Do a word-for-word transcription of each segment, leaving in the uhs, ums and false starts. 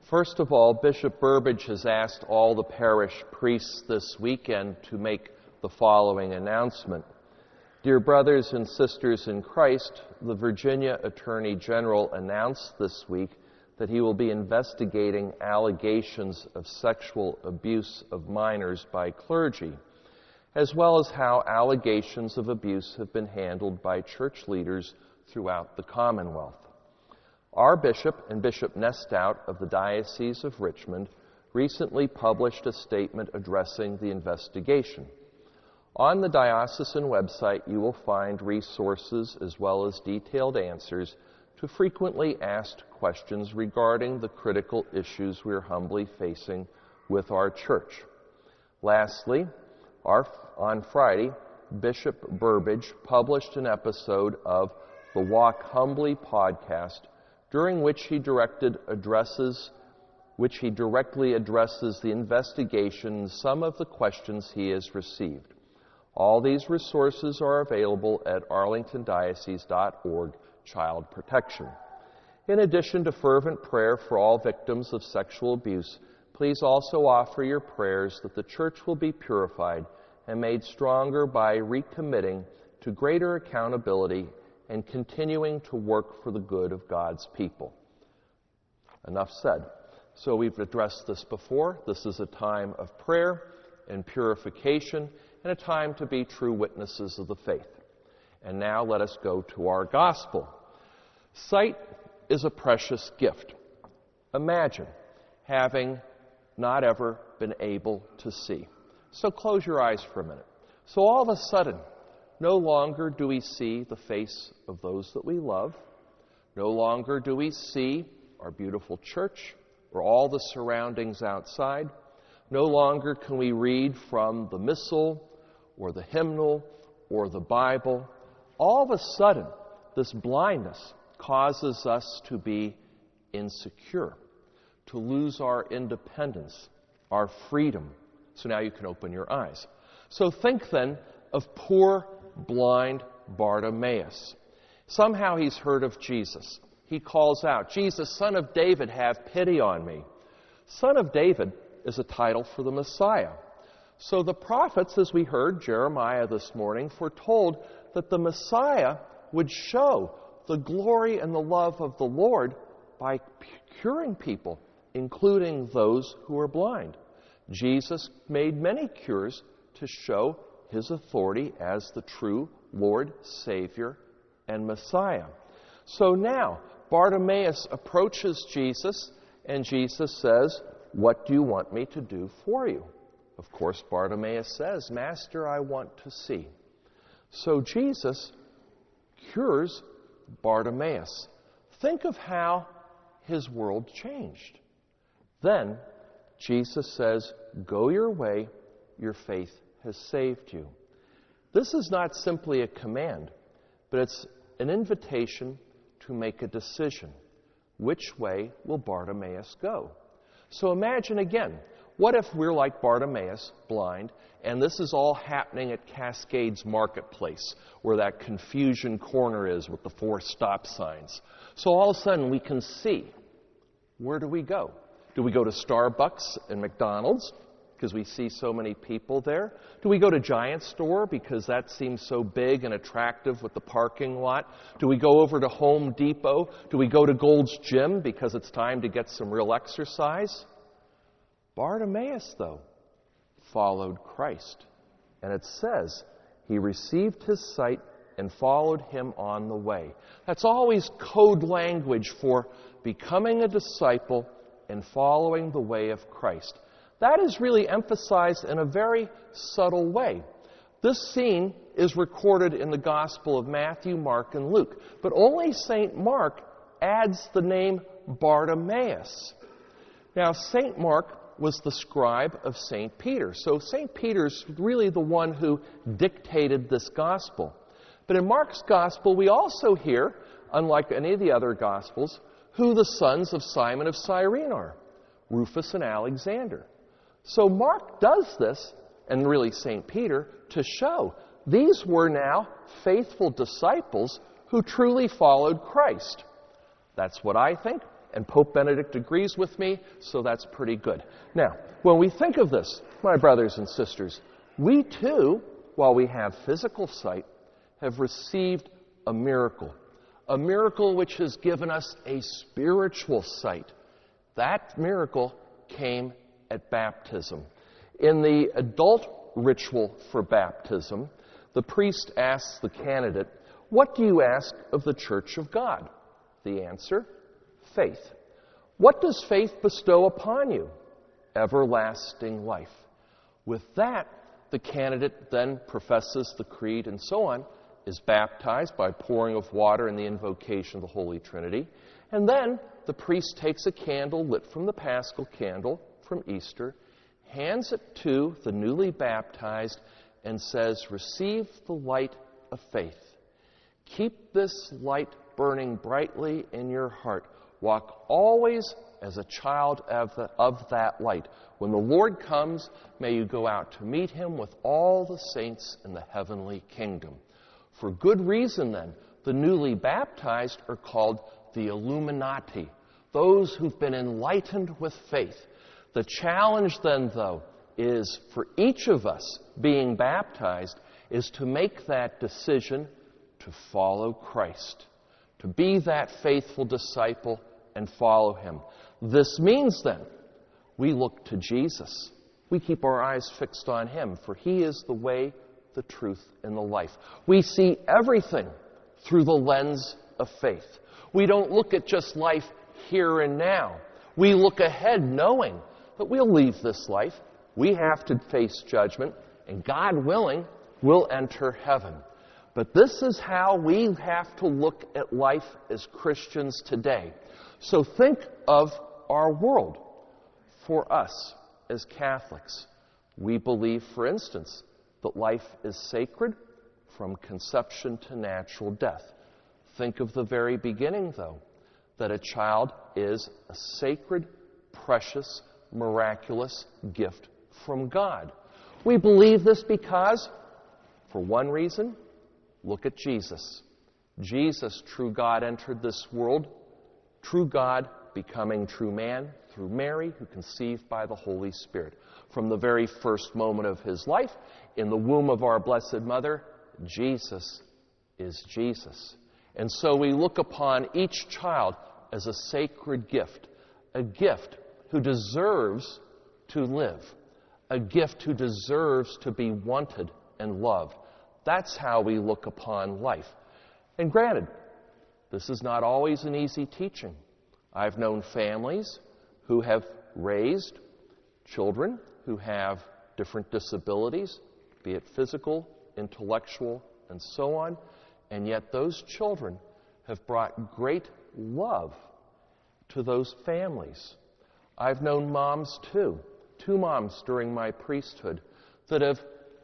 First of all, Bishop Burbidge has asked all the parish priests this weekend to make the following announcement. Dear brothers and sisters in Christ, the Virginia Attorney General announced this week that he will be investigating allegations of sexual abuse of minors by clergy, as well as how allegations of abuse have been handled by church leaders throughout the Commonwealth. Our bishop and Bishop Nestout of the Diocese of Richmond recently published a statement addressing the investigation. On the diocesan website, you will find resources as well as detailed answers to frequently asked questions regarding the critical issues we are humbly facing with our church. Lastly, our, on Friday, Bishop Burbidge published an episode of the Walk Humbly podcast, during which he directed addresses, which he directly addresses the investigation and some of the questions he has received. All these resources are available at arlington diocese dot org Child Protection. In addition to fervent prayer for all victims of sexual abuse, please also offer your prayers that the church will be purified and made stronger by recommitting to greater accountability and continuing to work for the good of God's people. Enough said. So we've addressed this before. This is a time of prayer and purification and a time to be true witnesses of the faith. And now let us go to our gospel. Sight is a precious gift. Imagine having not ever been able to see. So close your eyes for a minute. So all of a sudden, no longer do we see the face of those that we love. No longer do we see our beautiful church or all the surroundings outside. No longer can we read from the missal or the hymnal or the Bible. All of a sudden, this blindness causes us to be insecure, to lose our independence, our freedom. So now you can open your eyes. So think then of poor blind Bartimaeus. Somehow he's heard of Jesus. He calls out, Jesus, Son of David, have pity on me. Son of David is a title for the Messiah. So the prophets, as we heard Jeremiah this morning, foretold that the Messiah would show the glory and the love of the Lord by curing people, including those who are blind. Jesus made many cures to show his authority as the true Lord, Savior, and Messiah. So now, Bartimaeus approaches Jesus, and Jesus says, what do you want me to do for you? Of course, Bartimaeus says, Master, I want to see. So Jesus cures Bartimaeus. Think of how his world changed. Then Jesus says, go your way, your faith has saved you. This is not simply a command, but it's an invitation to make a decision. Which way will Bartimaeus go? So imagine again, what if we're like Bartimaeus, blind, and this is all happening at Cascades Marketplace, where that confusion corner is with the four stop signs. So all of a sudden we can see. Where do we go? Do we go to Starbucks and McDonald's because we see so many people there? Do we go to Giant Store because that seems so big and attractive with the parking lot? Do we go over to Home Depot? Do we go to Gold's Gym because it's time to get some real exercise? Bartimaeus, though, followed Christ. And it says he received his sight and followed him on the way. That's always code language for becoming a disciple and following the way of Christ. That is really emphasized in a very subtle way. This scene is recorded in the Gospel of Matthew, Mark, and Luke, but only Saint Mark adds the name Bartimaeus. Now, Saint Mark was the scribe of Saint Peter, so Saint Peter's really the one who dictated this Gospel. But in Mark's Gospel, we also hear, unlike any of the other Gospels, who the sons of Simon of Cyrene are, Rufus and Alexander. So Mark does this, and really Saint Peter, to show these were now faithful disciples who truly followed Christ. That's what I think. And Pope Benedict agrees with me, so that's pretty good. Now, when we think of this, my brothers and sisters, we too, while we have physical sight, have received a miracle. A miracle which has given us a spiritual sight. That miracle came at baptism. In the adult ritual for baptism, the priest asks the candidate, "What do you ask of the Church of God?" The answer, faith. What does faith bestow upon you? Everlasting life. With that, the candidate then professes the creed and so on, is baptized by pouring of water in the invocation of the Holy Trinity, and then the priest takes a candle lit from the Paschal candle from Easter, hands it to the newly baptized, and says, "Receive the light of faith. Keep this light burning brightly in your heart. Walk always as a child of, the, of that light. When the Lord comes, may you go out to meet him with all the saints in the heavenly kingdom." For good reason, then, the newly baptized are called the Illuminati, those who've been enlightened with faith. The challenge, then, though, is for each of us being baptized is to make that decision to follow Christ, to be that faithful disciple and follow him. This means, then, we look to Jesus. We keep our eyes fixed on him, for he is the way, the truth, and the life. We see everything through the lens of faith. We don't look at just life here and now. We look ahead knowing that we'll leave this life. We have to face judgment, and God willing, we'll enter heaven. But this is how we have to look at life as Christians today. So think of our world. For us as Catholics, we believe, for instance, that life is sacred from conception to natural death. Think of the very beginning, though, that a child is a sacred, precious, miraculous gift from God. We believe this because, for one reason, look at Jesus. Jesus, true God, entered this world, true God becoming true man through Mary, who conceived by the Holy Spirit. From the very first moment of his life, in the womb of our Blessed Mother, Jesus is Jesus. And so we look upon each child as a sacred gift, a gift who deserves to live, a gift who deserves to be wanted and loved. That's how we look upon life. And granted, this is not always an easy teaching. I've known families who have raised children who have different disabilities, be it physical, intellectual, and so on, and yet those children have brought great love to those families. I've known moms too, two moms during my priesthood, that have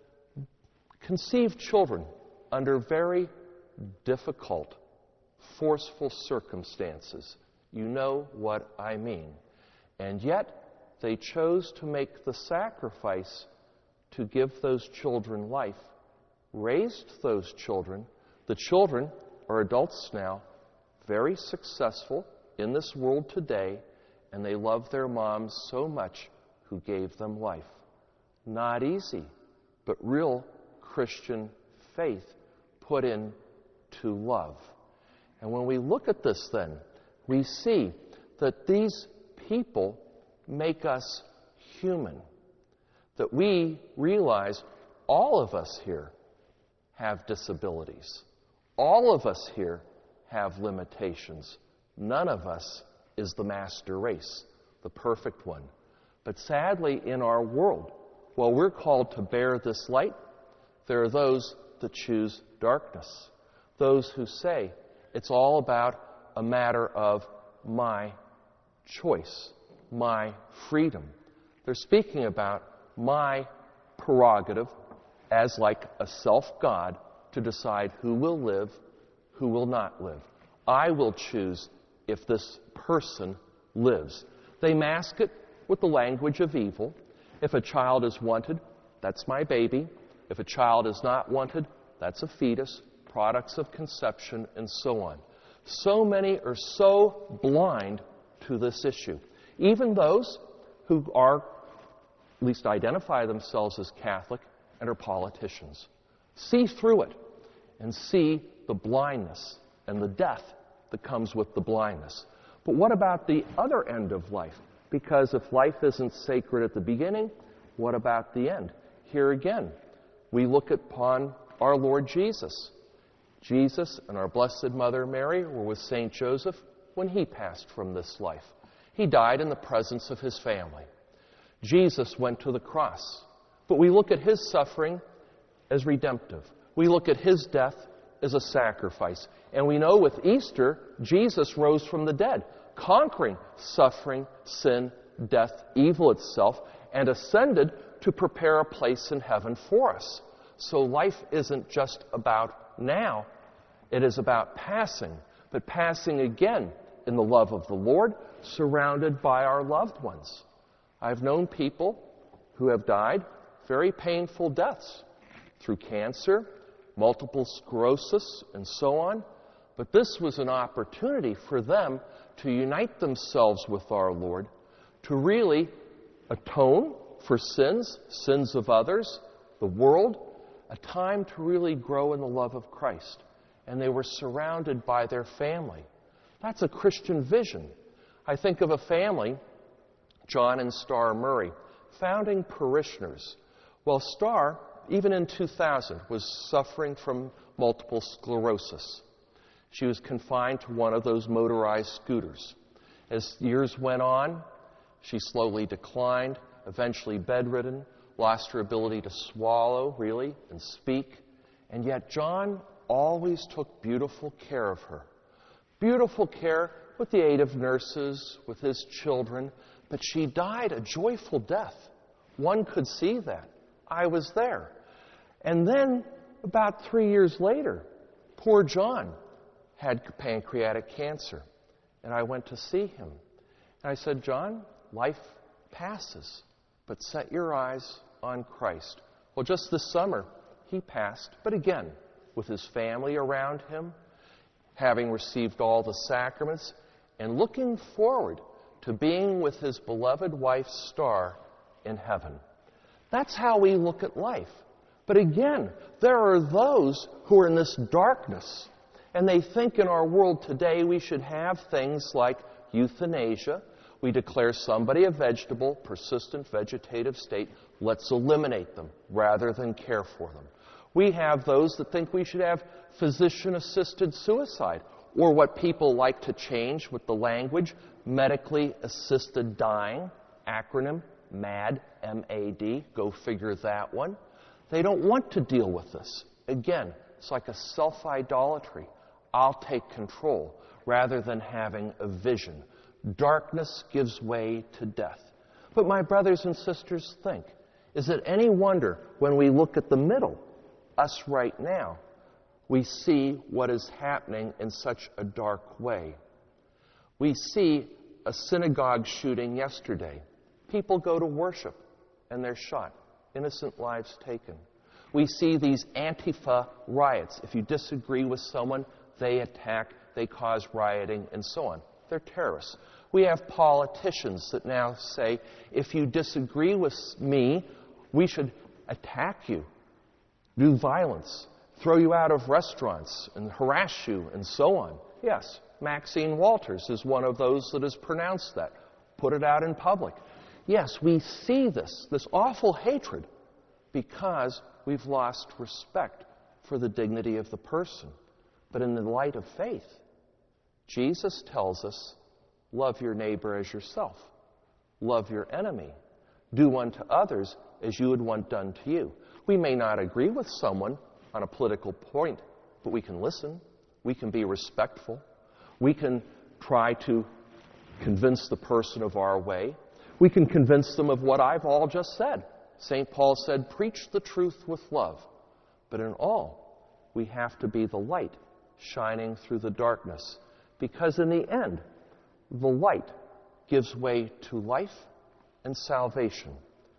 conceived children under very difficult, forceful circumstances. You know what I mean. And yet, they chose to make the sacrifice to give those children life, raised those children. The children are adults now, very successful in this world today, and they love their moms so much who gave them life. Not easy, but real Christian faith put into love. And when we look at this then, we see that these people make us human. That we realize all of us here have disabilities. All of us here have limitations. None of us is the master race, the perfect one. But sadly, in our world, while we're called to bear this light, there are those that choose darkness. Those who say it's all about a matter of my choice, my freedom. They're speaking about my prerogative as like a self-God to decide who will live, who will not live. I will choose if this person lives. They mask it with the language of evil. If a child is wanted, that's my baby. If a child is not wanted, that's a fetus, products of conception, and so on. So many are so blind to this issue. Even those who are, at least identify themselves as Catholic and are politicians. See through it and see the blindness and the death that comes with the blindness. But what about the other end of life? Because if life isn't sacred at the beginning, what about the end? Here again, we look upon our Lord Jesus. Jesus and our Blessed Mother Mary were with Saint Joseph when he passed from this life. He died in the presence of his family. Jesus went to the cross, but we look at his suffering as redemptive. We look at his death as a sacrifice. And we know with Easter, Jesus rose from the dead, conquering suffering, sin, death, evil itself, and ascended to prepare a place in heaven for us. So life isn't just about now, it is about passing, but passing again in the love of the Lord, surrounded by our loved ones. I've known people who have died very painful deaths through cancer, multiple sclerosis, and so on. But this was an opportunity for them to unite themselves with our Lord, to really atone for sins, sins of others, the world, a time to really grow in the love of Christ. And they were surrounded by their family. That's a Christian vision. I think of a family, John and Star Murray, founding parishioners. Well, Star, even in two thousand, was suffering from multiple sclerosis. She was confined to one of those motorized scooters. As years went on, she slowly declined, eventually bedridden, lost her ability to swallow, really, and speak. And yet John always took beautiful care of her. Beautiful care with the aid of nurses, with his children. But she died a joyful death. One could see that. I was there. And then, about three years later, poor John had pancreatic cancer. And I went to see him. And I said, John, life passes, but set your eyes on Christ. Well, just this summer, he passed, but again, with his family around him, having received all the sacraments, and looking forward to being with his beloved wife, Star, in heaven. That's how we look at life. But again, there are those who are in this darkness, and they think in our world today we should have things like euthanasia. We declare somebody a vegetable, persistent vegetative state. Let's eliminate them rather than care for them. We have those that think we should have physician-assisted suicide, or what people like to change with the language, medically assisted dying, acronym MAD, M A D, go figure that one. They don't want to deal with this. Again, it's like a self-idolatry. I'll take control rather than having a vision. Darkness gives way to death. But my brothers and sisters, think, is it any wonder when we look at the middle, us right now, we see what is happening in such a dark way? We see a synagogue shooting yesterday. People go to worship and they're shot. Innocent lives taken. We see these Antifa riots. If you disagree with someone, they attack, they cause rioting, and so on. They're terrorists. We have politicians that now say, if you disagree with me, we should attack you, do violence, throw you out of restaurants, and harass you, and so on. Yes, Maxine Walters is one of those that has pronounced that. Put it out in public. Yes, we see this, this awful hatred, because we've lost respect for the dignity of the person. But in the light of faith, Jesus tells us, love your neighbor as yourself. Love your enemy. Do unto others as you would want done to you. We may not agree with someone on a political point, but we can listen. We can be respectful. We can try to convince the person of our way. We can convince them of what I've all just said. Saint Paul said, preach the truth with love. But in all, we have to be the light shining through the darkness. Because in the end, the light gives way to life and salvation.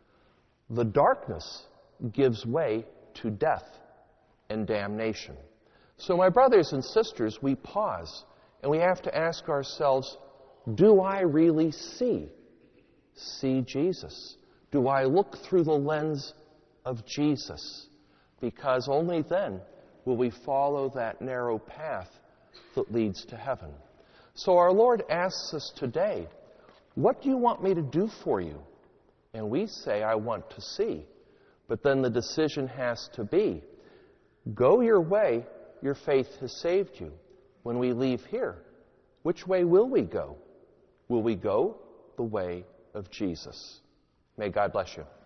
The darkness gives way to death and damnation. So my brothers and sisters, we pause and we have to ask ourselves, do I really see? See Jesus? Do I look through the lens of Jesus? Because only then will we follow that narrow path that leads to heaven. So our Lord asks us today, what do you want me to do for you? And we say, I want to see. But then the decision has to be, go your way, your faith has saved you. When we leave here, which way will we go? Will we go the way of Jesus? May God bless you.